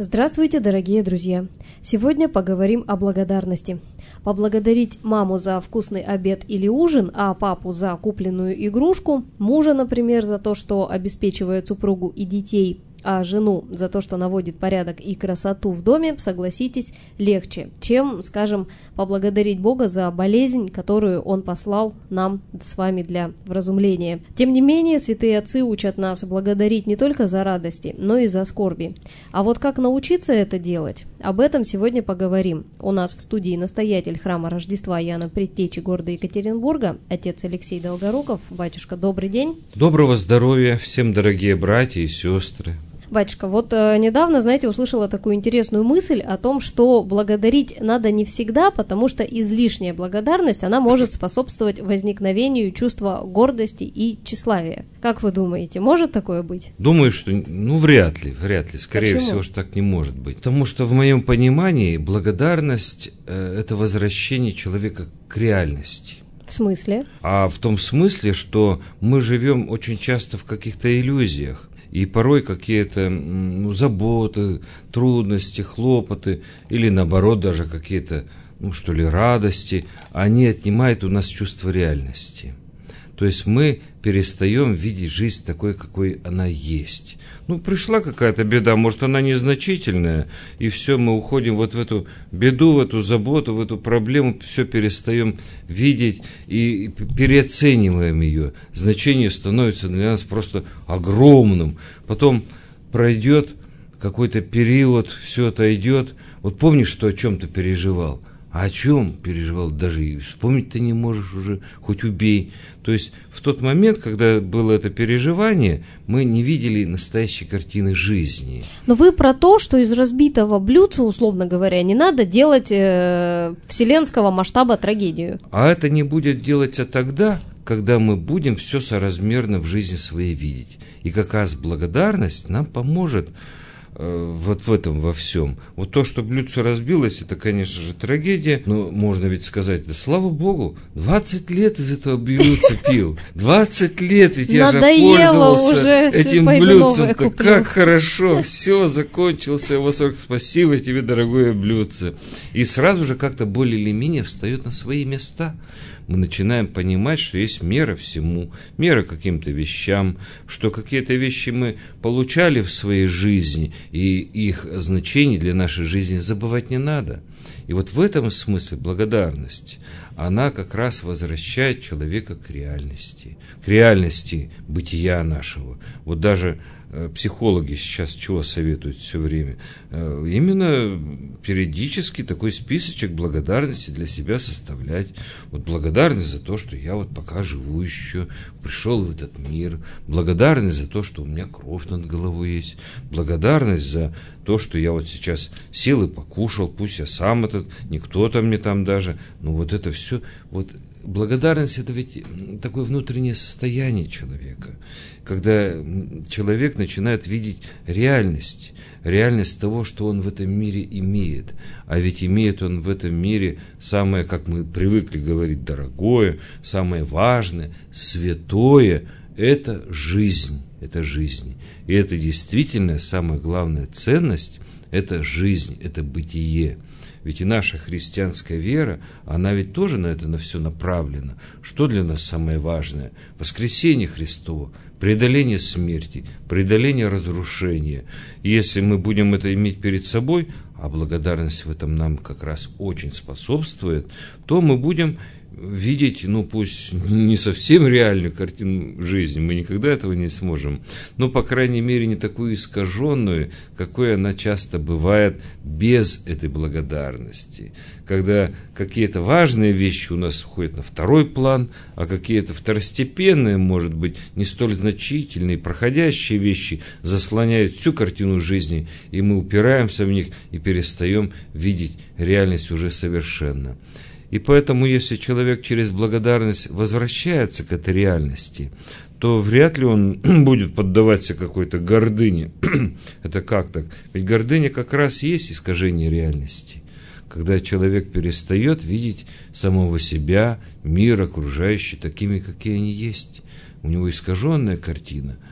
Здравствуйте, дорогие друзья! Сегодня поговорим о благодарности. Поблагодарить маму за вкусный обед или ужин, а папу за купленную игрушку, мужа, например, за то, что обеспечивает супругу и детей, а жену за то, что наводит порядок и красоту в доме, согласитесь, легче, чем, скажем, поблагодарить Бога за болезнь, которую Он послал нам с вами для вразумления. Тем не менее, святые отцы учат нас благодарить не только за радости, но и за скорби. А вот как научиться это делать? Об этом сегодня поговорим. У нас в студии настоятель храма Рождества Иоанна Предтечи города Екатеринбурга, отец Алексей Долгоруков. Батюшка, добрый день. Доброго здоровья всем, дорогие братья и сестры. Батюшка, вот недавно, знаете, услышала такую интересную мысль о том, что благодарить надо не всегда, потому что излишняя благодарность, она может способствовать возникновению чувства гордости и тщеславия. Как вы думаете, может такое быть? Думаю, что, вряд ли. Скорее Почему? всего, что так не может быть. Потому что в моем понимании благодарность – это возвращение человека к реальности. В смысле? А в том смысле, что мы живем очень часто в каких-то иллюзиях. И порой какие-то заботы, трудности, хлопоты или наоборот даже какие-то, радости, они отнимают у нас чувство реальности. То есть мы перестаем видеть жизнь такой, какой она есть. Пришла какая-то беда, может, она незначительная, и все, мы уходим вот в эту беду, в эту заботу, в эту проблему, все перестаем видеть и переоцениваем ее. Значение становится для нас просто огромным. Потом пройдет какой-то период, все отойдет. Вот помнишь, что о чем ты переживал? А о чем переживал, даже и вспомнить ты не можешь уже, хоть убей. То есть в тот момент, когда было это переживание, мы не видели настоящей картины жизни. Но вы про то, что из разбитого блюдца, условно говоря, не надо делать вселенского масштаба трагедию. А это не будет делаться тогда, когда мы будем все соразмерно в жизни своей видеть. И как раз благодарность нам поможет вот в этом во всем. Вот то, что блюдце разбилось, это, конечно же, трагедия, но можно ведь сказать, да слава Богу, 20 лет из этого блюдца пил. 20 лет, ведь я же пользовался этим блюдцем. Как хорошо, все, закончился восторг. Спасибо тебе, дорогое блюдце. И сразу же как-то более или менее встает на свои места. Мы начинаем понимать, что есть мера всему, мера каким-то вещам, что какие-то вещи мы получали в своей жизни, и их значение для нашей жизни забывать не надо. И вот в этом смысле благодарность, она как раз возвращает человека к реальности бытия нашего. Вот даже психологи сейчас чего советуют все время? Именно периодически такой списочек благодарности для себя составлять. Вот благодарность за то, что я вот пока живу еще, пришел в этот мир. Благодарность за то, что у меня кровь над головой есть. Благодарность за то, что я вот сейчас сел и покушал, пусть я сам не кто-то мне там даже. Но вот это все, благодарность – это ведь такое внутреннее состояние человека, когда человек начинает видеть реальность того, что он в этом мире имеет. А ведь имеет он в этом мире самое, как мы привыкли говорить, дорогое, самое важное, святое – это жизнь. И это действительно самая главная ценность – это жизнь, это бытие. Ведь и наша христианская вера, она ведь тоже на все направлена. Что для нас самое важное? Воскресение Христово, преодоление смерти, преодоление разрушения. И если мы будем это иметь перед собой, а благодарность в этом нам как раз очень способствует, то мы будем видеть, пусть не совсем реальную картину жизни, мы никогда этого не сможем, но, по крайней мере, не такую искаженную, какой она часто бывает без этой благодарности. Когда какие-то важные вещи у нас уходят на второй план, а какие-то второстепенные, может быть, не столь значительные, проходящие вещи заслоняют всю картину жизни, и мы упираемся в них и перестаем видеть реальность уже совершенно. И поэтому, если человек через благодарность возвращается к этой реальности, то вряд ли он будет поддаваться какой-то гордыне. Это как так? Ведь гордыня как раз есть искажение реальности. Когда человек перестает видеть самого себя, мир окружающий такими, какие они есть. У него искаженная картина.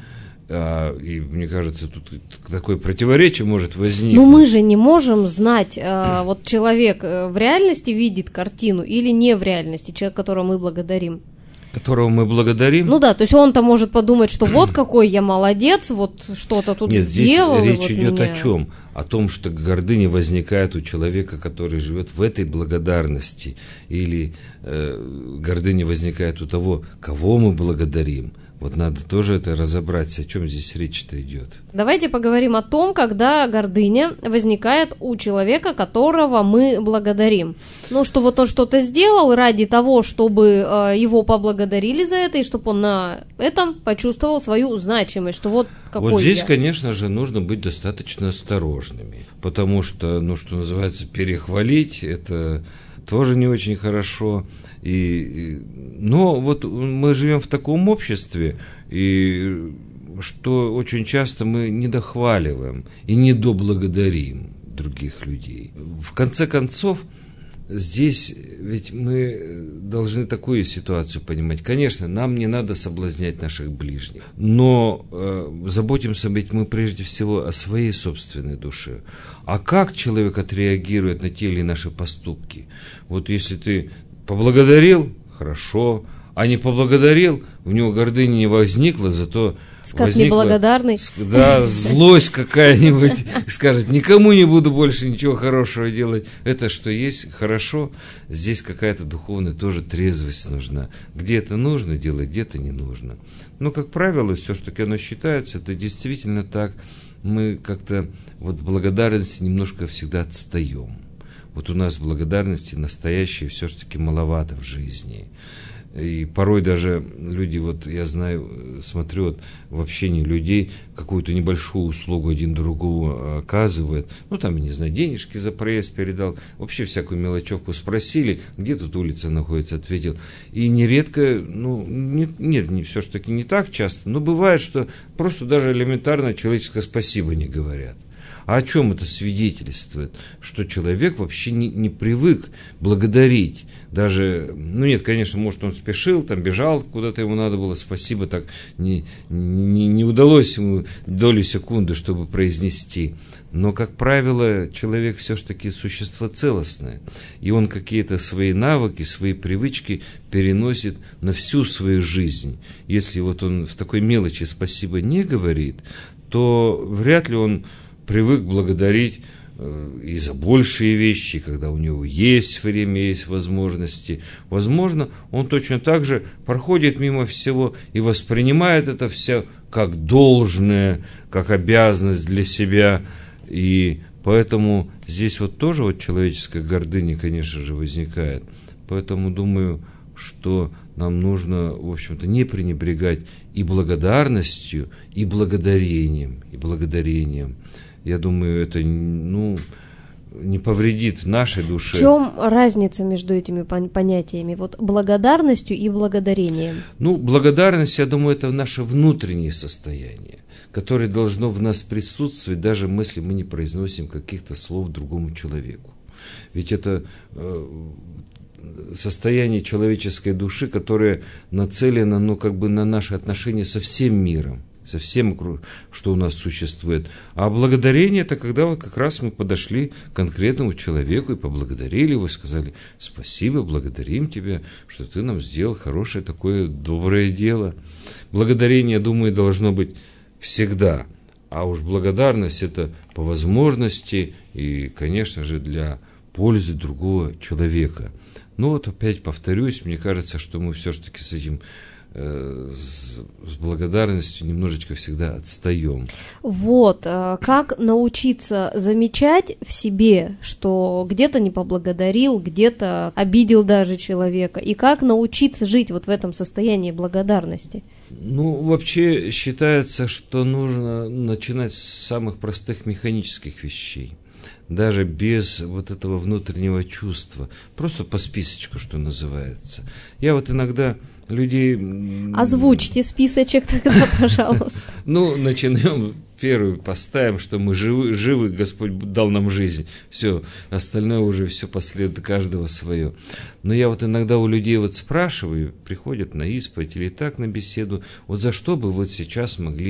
И мне кажется, тут такое противоречие может возникнуть. Но мы же не можем знать, вот человек в реальности видит картину или не в реальности, человек, которого мы благодарим. Которого мы благодарим. Ну да, то есть он-то может подумать, что вот какой я молодец, вот что-то тут Нет, сделал. Здесь речь вот идет меня... о чем? О том, что гордыня возникает у человека, который живет в этой благодарности. Или гордыня возникает у того, кого мы благодарим. Вот надо тоже это разобрать, о чем здесь речь-то идет. Давайте поговорим о том, когда гордыня возникает у человека, которого мы благодарим. Ну, что вот он что-то сделал ради того, чтобы его поблагодарили за это, и чтобы он на этом почувствовал свою значимость, что вот какой Вот здесь, я. Конечно же, нужно быть достаточно осторожными, потому что, ну, что называется, перехвалить, это тоже не очень хорошо. Но вот мы живем в таком обществе, и что очень часто мы недохваливаем и недоблагодарим других людей. В конце концов, здесь ведь мы должны такую ситуацию понимать. Конечно, нам не надо соблазнять наших ближних, но заботимся ведь мы прежде всего о своей собственной душе. А как человек отреагирует на те или наши поступки? Вот если ты поблагодарил, хорошо, а не поблагодарил, у него гордыня не возникла, зато как неблагодарный. Да, злость какая-нибудь, скажет, никому не буду больше ничего хорошего делать. Это что есть хорошо, здесь какая-то духовная тоже трезвость нужна. Где это нужно делать, где-то не нужно. Но, как правило, все-таки оно считается, это действительно так. Мы как-то вот в благодарности немножко всегда отстаем. Вот у нас благодарности настоящей все-таки маловато в жизни. И порой даже люди, вот я знаю, смотрю вот в общении людей, какую-то небольшую услугу один другому оказывает. Ну, там, я не знаю, денежки за проезд передал, вообще всякую мелочевку спросили, где тут улица находится, ответил. И нередко, ну, нет, все-таки не так часто, но бывает, что просто даже элементарно человеческое спасибо не говорят. А о чем это свидетельствует? Что человек вообще не привык благодарить. Даже, ну нет, конечно, может он спешил, там бежал, куда-то ему надо было, спасибо, так не удалось ему долю секунды, чтобы произнести. Но, как правило, человек все-таки существо целостное. И он какие-то свои навыки, свои привычки переносит на всю свою жизнь. Если вот он в такой мелочи спасибо не говорит, то вряд ли он привык благодарить и за большие вещи, когда у него есть время, есть возможности. Возможно, он точно так же проходит мимо всего и воспринимает это все как должное, как обязанность для себя. И поэтому здесь вот тоже вот человеческая гордыня, конечно же, возникает. Поэтому думаю, что нам нужно, в общем-то, не пренебрегать и благодарностью, и благодарением, Я думаю, это, не повредит нашей душе. В чем разница между этими понятиями? Вот благодарностью и благодарением. Благодарность, я думаю, это наше внутреннее состояние, которое должно в нас присутствовать, даже если мы не произносим каких-то слов другому человеку. Ведь это состояние человеческой души, которое нацелено, на наши отношения со всем миром, со всем, что у нас существует. А благодарение – это когда вот как раз мы подошли к конкретному человеку и поблагодарили его, сказали: спасибо, благодарим тебя, что ты нам сделал хорошее такое доброе дело. Благодарение, я думаю, должно быть всегда. А уж благодарность – это по возможности и, конечно же, для пользы другого человека. Но вот опять повторюсь, мне кажется, что мы все-таки с этим, с благодарностью немножечко всегда отстаем. Вот, как научиться замечать в себе, что где-то не поблагодарил, где-то обидел даже человека, и как научиться жить вот в этом состоянии благодарности? Вообще считается, что нужно начинать с самых простых механических вещей. Даже без вот этого внутреннего чувства. Просто по списочку, что называется. Я вот иногда людей... Озвучьте списочек тогда, пожалуйста. Начнем первый, поставим, что мы живы, Господь дал нам жизнь. Все, остальное уже все последует, каждого свое. Но я вот иногда у людей вот спрашиваю, приходят на исповедь или так на беседу, вот за что бы вот сейчас могли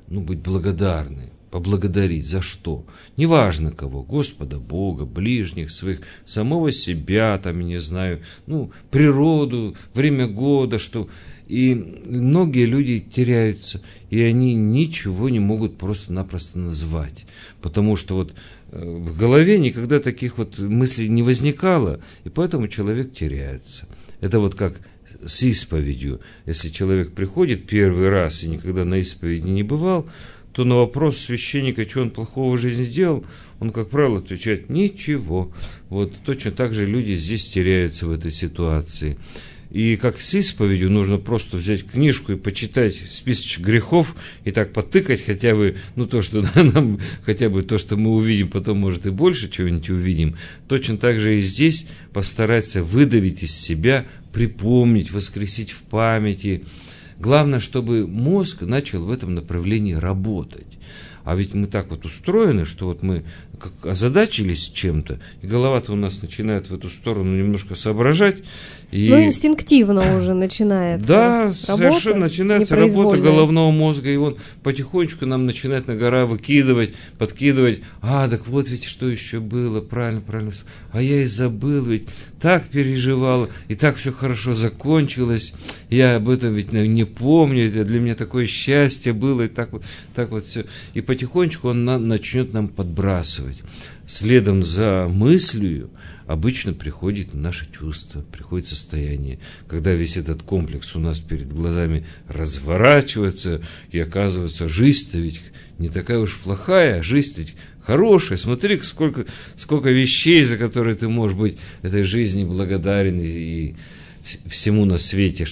быть благодарны, поблагодарить за что? Неважно кого, Господа, Бога, ближних своих, самого себя, там, я не знаю, природу, время года, что... И многие люди теряются, и они ничего не могут просто-напросто назвать, потому что в голове никогда таких мыслей не возникало, и поэтому человек теряется. Это как с исповедью. Если человек приходит первый раз и никогда на исповеди не бывал, то на вопрос священника, что он плохого в жизни сделал, он, как правило, отвечает: ничего. Точно так же люди здесь теряются в этой ситуации. И как с исповедью нужно просто взять книжку и почитать списочек грехов и так потыкать хотя бы, то, что нам, хотя бы то, что мы увидим, потом, может, и больше чего-нибудь увидим. Точно так же и здесь постараться выдавить из себя, припомнить, воскресить в памяти. Главное, чтобы мозг начал в этом направлении работать. А ведь мы так устроены, что мы как озадачились чем-то, и голова-то у нас начинает в эту сторону немножко соображать. И... инстинктивно уже начинается. Да, работа, совершенно начинается работа головного мозга, и он потихонечку нам начинает на гора подкидывать. Так ведь что еще было, правильно. А я и забыл, ведь так переживал, и так все хорошо закончилось. Я об этом ведь не помню, это для меня такое счастье было, и так все. И потихонечку он начнет нам подбрасывать. Следом за мыслью обычно приходит наше чувство, приходит состояние, когда весь этот комплекс у нас перед глазами разворачивается, и оказывается, жизнь-то ведь не такая уж плохая, жизнь ведь хорошая. Смотри, сколько вещей, за которые ты можешь быть этой жизни благодарен и всему на свете.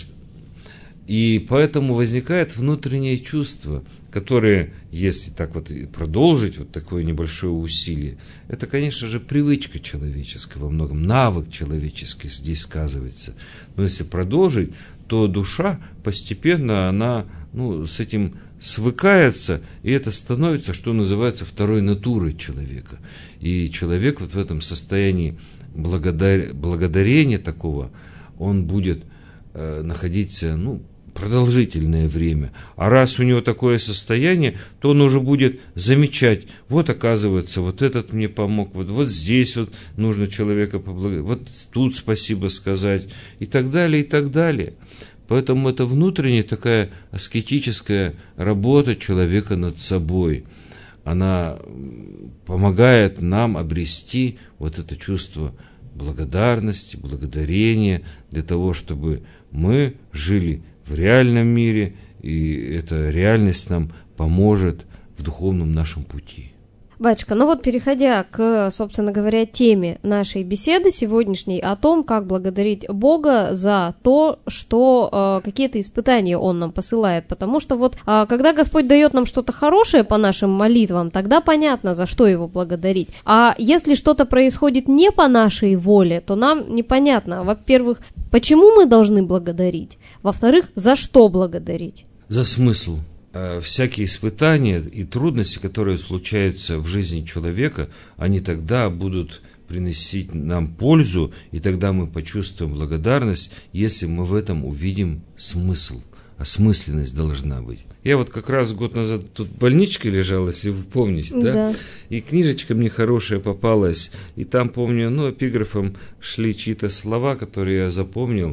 И поэтому возникает внутреннее чувство, которые, если так продолжить такое небольшое усилие, это, конечно же, привычка человеческая во многом, навык человеческий здесь сказывается. Но если продолжить, то душа постепенно, она с этим свыкается, и это становится, что называется, второй натурой человека. И человек в этом состоянии благодарения такого, он будет находиться, продолжительное время. А раз у него такое состояние, то он уже будет замечать: оказывается, этот мне помог, здесь нужно человека поблагодарить, тут спасибо сказать, и так далее, и так далее. Поэтому это внутренняя такая аскетическая работа человека над собой. Она помогает нам обрести это чувство благодарности, благодарения, для того, чтобы мы жили в реальном мире, и эта реальность нам поможет в духовном нашем пути. Батюшка, переходя к, собственно говоря, теме нашей беседы сегодняшней о том, как благодарить Бога за то, что какие-то испытания Он нам посылает, потому что когда Господь дает нам что-то хорошее по нашим молитвам, тогда понятно, за что Его благодарить. А если что-то происходит не по нашей воле, то нам непонятно, во-первых, почему мы должны благодарить, во-вторых, за что благодарить. За смысл. Всякие испытания и трудности, которые случаются в жизни человека, они тогда будут приносить нам пользу, и тогда мы почувствуем благодарность, если мы в этом увидим смысл. Осмысленность должна быть. Я как раз год назад тут в больничке лежал, если вы помните, да? И книжечка мне хорошая попалась, и там, помню, эпиграфом шли чьи-то слова, которые я запомнил.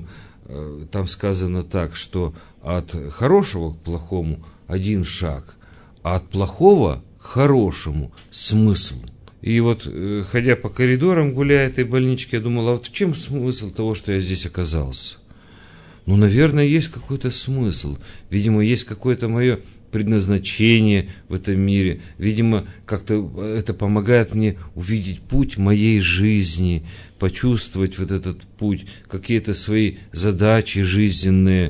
Там сказано так, что от хорошего к плохому один шаг, а от плохого к хорошему смысл. И ходя по коридорам, гуляя этой больнички, я думал, в чем смысл того, что я здесь оказался? Наверное, есть какой-то смысл. Видимо, есть какое-то мое предназначение в этом мире. Видимо, как-то это помогает мне увидеть путь моей жизни, почувствовать этот путь, какие-то свои задачи жизненные,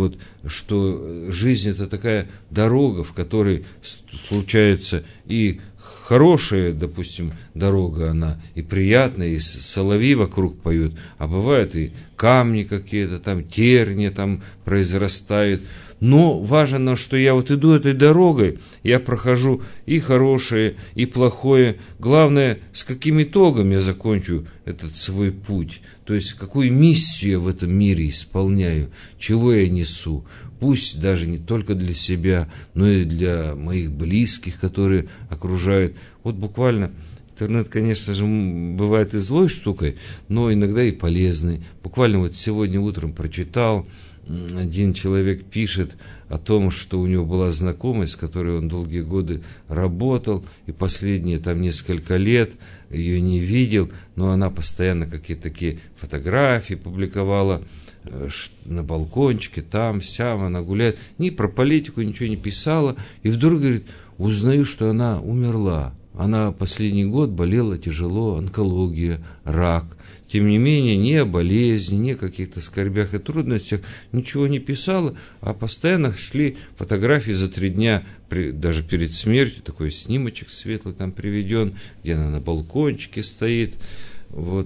что жизнь это такая дорога, в которой случается и хорошая, допустим, дорога она, и приятная, и соловьи вокруг поют, а бывает и камни какие-то, там терни там произрастают. Но важно, что я вот иду этой дорогой, я прохожу и хорошее, и плохое. Главное, с каким итогом я закончу этот свой путь. То есть, какую миссию я в этом мире исполняю, чего я несу. Пусть даже не только для себя, но и для моих близких, которые окружают. Вот буквально интернет, конечно же, бывает и злой штукой, но иногда и полезный. Буквально вот сегодня утром прочитал, один человек пишет о том, что у него была знакомая, с которой он долгие годы работал, и последние там несколько лет ее не видел, но она постоянно какие-то такие фотографии публиковала на балкончике, там, сям, она гуляет, ни про политику ничего не писала, и вдруг, говорит, узнаю, что она умерла. Она последний год болела тяжело, онкология, рак. Тем не менее, ни о болезни, ни о каких-то скорбях и трудностях ничего не писала, а постоянно шли фотографии за 3 дня, даже перед смертью, такой снимочек светлый там приведен, где она на балкончике стоит, вот,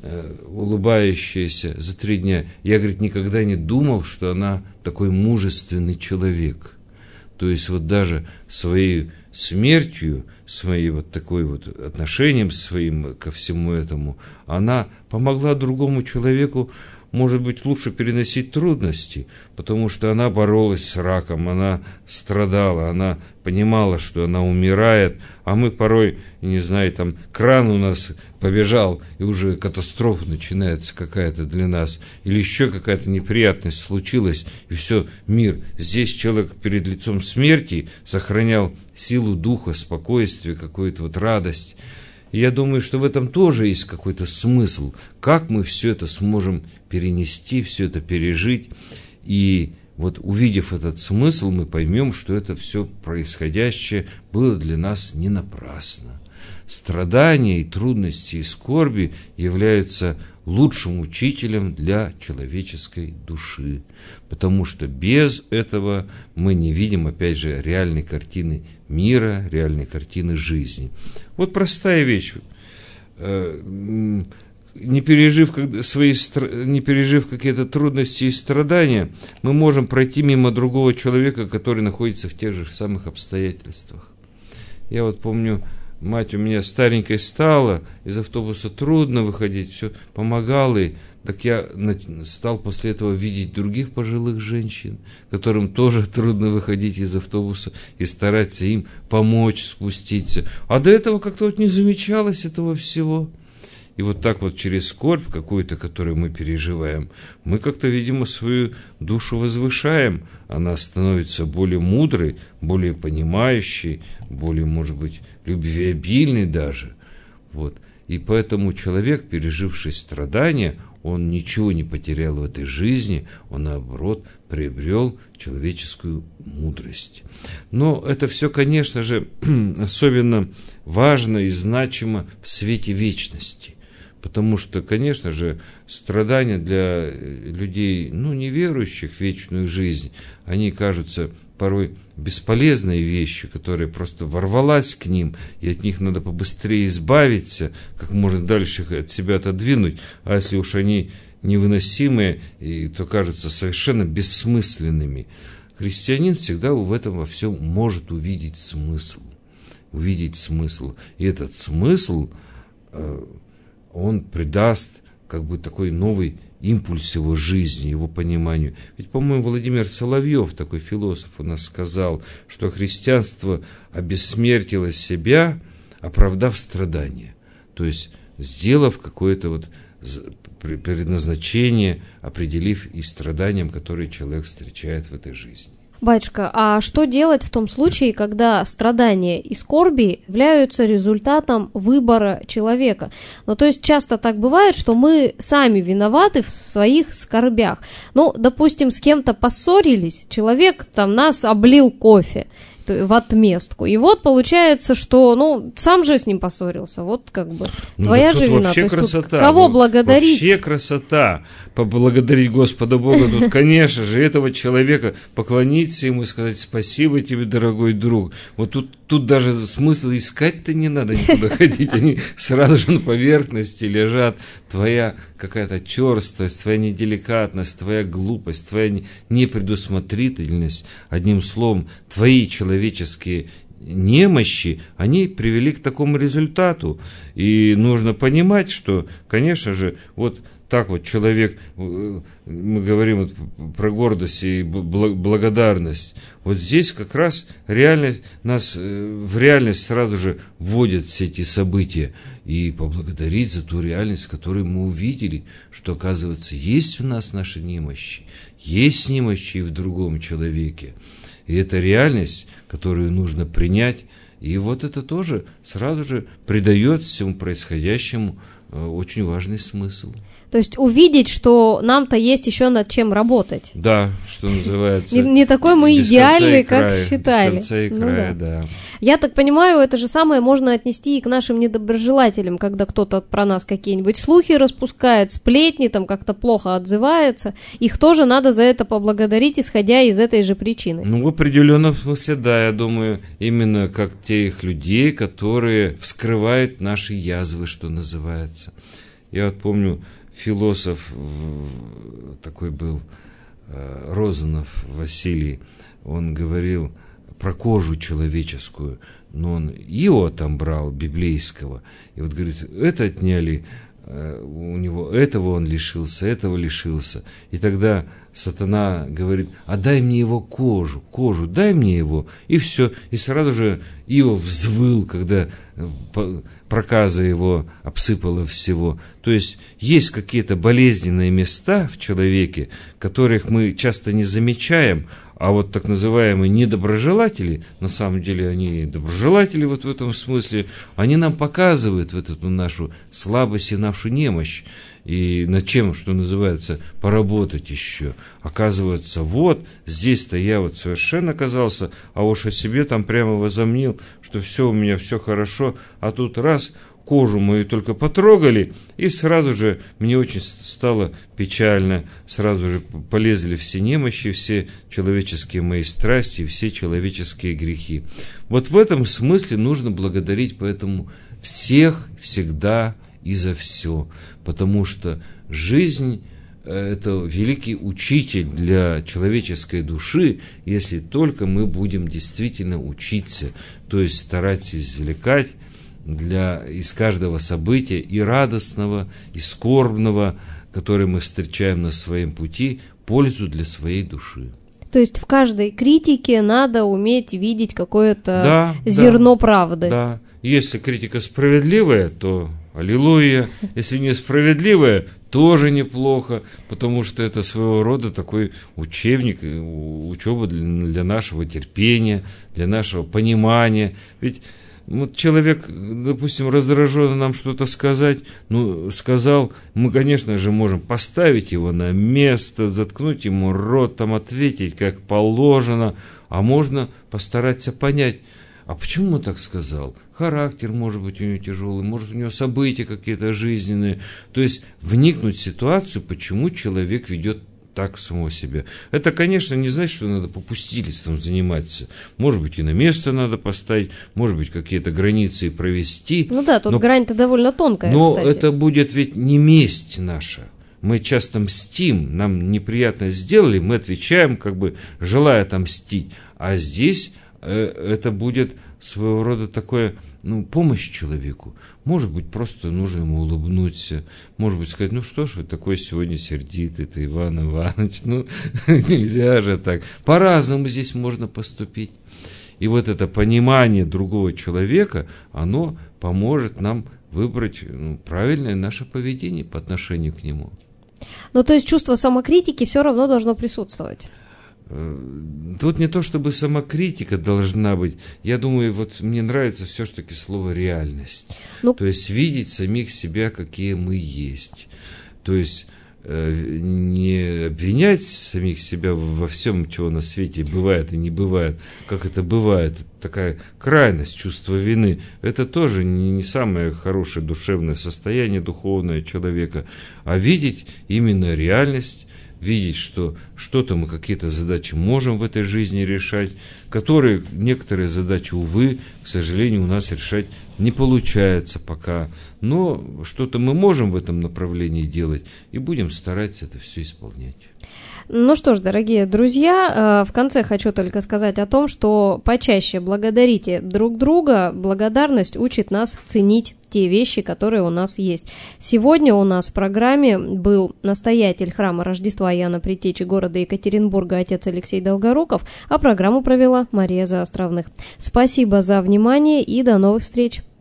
улыбающаяся за 3 дня. Я, говорит, никогда не думал, что она такой мужественный человек. То есть вот даже своей смертью, своим вот такой вот отношением своим ко всему этому, она помогла другому человеку, может быть, лучше переносить трудности, потому что она боролась с раком, она страдала, она понимала, что она умирает, а мы порой, не знаю, там кран у нас побежал, и уже катастрофа начинается какая-то для нас, или еще какая-то неприятность случилась, и все, мир. Здесь человек перед лицом смерти сохранял силу духа, спокойствие, какую-то вот радость. И я думаю, что в этом тоже есть какой-то смысл, как мы все это сможем перенести, все это пережить. И вот увидев этот смысл, мы поймем, что это все происходящее было для нас не напрасно. Страдания и трудности и скорби являются лучшим учителем для человеческой души, потому что без этого мы не видим, опять же, реальной картины мира, реальной картины жизни. Вот простая вещь. Не пережив какие-то трудности и страдания, мы можем пройти мимо другого человека, который находится в тех же самых обстоятельствах. Я вот помню, мать у меня старенькой стала, из автобуса трудно выходить, все помогала ей. Так я стал после этого видеть других пожилых женщин, которым тоже трудно выходить из автобуса, и стараться им помочь спуститься. А до этого как-то вот не замечалось этого всего. И вот так вот через скорбь какую-то, которую мы переживаем, мы как-то, видимо, свою душу возвышаем. Она становится более мудрой, более понимающей, более, может быть, любвеобильной даже. Вот. И поэтому человек, переживший страдания, он ничего не потерял в этой жизни, он, наоборот, приобрел человеческую мудрость. Но это все, конечно же, особенно важно и значимо в свете вечности. Потому что, конечно же, страдания для людей, неверующих в вечную жизнь, они кажутся порой бесполезной вещью, которая просто ворвалась к ним, и от них надо побыстрее избавиться, как можно дальше их от себя отодвинуть, а если уж они невыносимые, то кажутся совершенно бессмысленными. Христианин всегда в этом во всем может увидеть смысл. И этот смысл он придаст как бы такой новый импульс его жизни, его пониманию. Ведь, по-моему, Владимир Соловьев, такой философ, у нас сказал, что христианство обессмертило себя, оправдав страдания. То есть, сделав какое-то вот предназначение, определив и страданиям, которые человек встречает в этой жизни. Батюшка, а что делать в том случае, когда страдания и скорби являются результатом выбора человека? То есть часто так бывает, что мы сами виноваты в своих скорбях. Допустим, с кем-то поссорились, человек нас облил кофе в отместку. И вот получается, что, сам же с ним поссорился, вот как бы твоя же вина. Вообще красота. Кого благодарить? Вообще красота. Поблагодарить Господа Бога. Тут, конечно же, этого человека поклониться ему и сказать: спасибо тебе, дорогой друг. Вот тут тут даже смысла искать-то не надо никуда ходить, они сразу же на поверхности лежат. Твоя какая-то черствость, твоя неделикатность, твоя глупость, твоя непредусмотрительность, одним словом, твои человеческие немощи, они привели к такому результату. И нужно понимать, что, конечно же, вот так вот человек, мы говорим вот про гордость и благодарность, вот здесь как раз реальность, нас в реальность сразу же вводят все эти события. И поблагодарить за ту реальность, которую мы увидели, что, оказывается, есть у нас наши немощи, есть немощи и в другом человеке. И это реальность, которую нужно принять, и вот это тоже сразу же придает всему происходящему очень важный смысл. То есть увидеть, что нам-то есть еще над чем работать. Да, что называется. Не такой мы идеальный, как считали. Без конца и края, да. Я так понимаю, это же самое можно отнести и к нашим недоброжелателям, когда кто-то про нас какие-нибудь слухи распускает, сплетни, там как-то плохо отзывается. Их тоже надо за это поблагодарить, исходя из этой же причины. Ну, в определенном смысле, да, я думаю, именно как тех людей, которые вскрывают наши язвы, что называется. Я вот помню, философ такой был, Розанов Василий, он говорил про кожу человеческую, но он Иова там брал, библейского, и вот говорит, это отняли у него, этого он лишился, этого лишился, и тогда сатана говорит, а дай мне его кожу, дай мне его, и все, и сразу же Иов взвыл, когда проказа его обсыпала всего. То есть есть какие-то болезненные места в человеке, которых мы часто не замечаем, а вот так называемые недоброжелатели, на самом деле они доброжелатели вот в этом смысле, они нам показывают вот эту нашу слабость и нашу немощь, и над чем, что называется, поработать еще. Оказывается, вот здесь-то я вот совершенно оказался, а уж о себе там прямо возомнил, что все у меня все хорошо, а тут раз кожу мою только потрогали, и сразу же мне очень стало печально, сразу же полезли все немощи, все человеческие мои страсти, все человеческие грехи. Вот в этом смысле нужно благодарить поэтому всех, всегда и за все, потому что жизнь – это великий учитель для человеческой души, если только мы будем действительно учиться, то есть стараться извлекать из каждого события и радостного, и скорбного, которое мы встречаем на своем пути, пользу для своей души. То есть в каждой критике надо уметь видеть какое-то зерно правды. Да, если критика справедливая, то аллилуйя, если несправедливая, тоже неплохо, потому что это своего рода такой учебник, учеба для нашего терпения, для нашего понимания. Ведь вот человек, допустим, раздраженно нам что-то сказать, сказал, мы, конечно же, можем поставить его на место, заткнуть ему рот, там, ответить как положено, а можно постараться понять, а почему он так сказал? Характер, может быть, у него тяжелый, может, у него события какие-то жизненные, то есть вникнуть в ситуацию, почему человек ведет так самого себя. Это, конечно, не значит, что надо попустительством заниматься. Может быть, и на место надо поставить, может быть, какие-то границы провести. Ну да, тут грань-то довольно тонкая, но кстати. Это будет ведь не месть наша. Мы часто мстим, нам неприятно сделали, мы отвечаем, как бы желая отомстить. А здесь это будет своего рода такое, помощь человеку. Может быть, просто нужно ему улыбнуться. Может быть, сказать, что ж вы такой сегодня сердитый-то, Иван Иванович, нельзя же так. По-разному здесь можно поступить. И вот это понимание другого человека, оно поможет нам выбрать правильное наше поведение по отношению к нему. То есть чувство самокритики все равно должно присутствовать. Тут не то, чтобы самокритика должна быть. Я думаю, вот мне нравится все-таки слово «реальность». То есть видеть самих себя, какие мы есть. То есть не обвинять самих себя во всем, чего на свете бывает и не бывает, как это бывает. Такая крайность чувства вины. Это тоже не самое хорошее душевное состояние духовное человека. А видеть именно реальность, видеть, что что-то мы, какие-то задачи можем в этой жизни решать, которые некоторые задачи, увы, к сожалению, у нас решать не получается пока. Но что-то мы можем в этом направлении делать и будем стараться это все исполнять. Ну что ж, дорогие друзья, в конце хочу только сказать о том, что почаще благодарите друг друга. Благодарность учит нас ценить те вещи, которые у нас есть. Сегодня у нас в программе был настоятель храма Рождества Иоанна Предтечи города Екатеринбурга, отец Алексей Долгоруков, а программу провела Мария Заостровных. Спасибо за внимание и до новых встреч!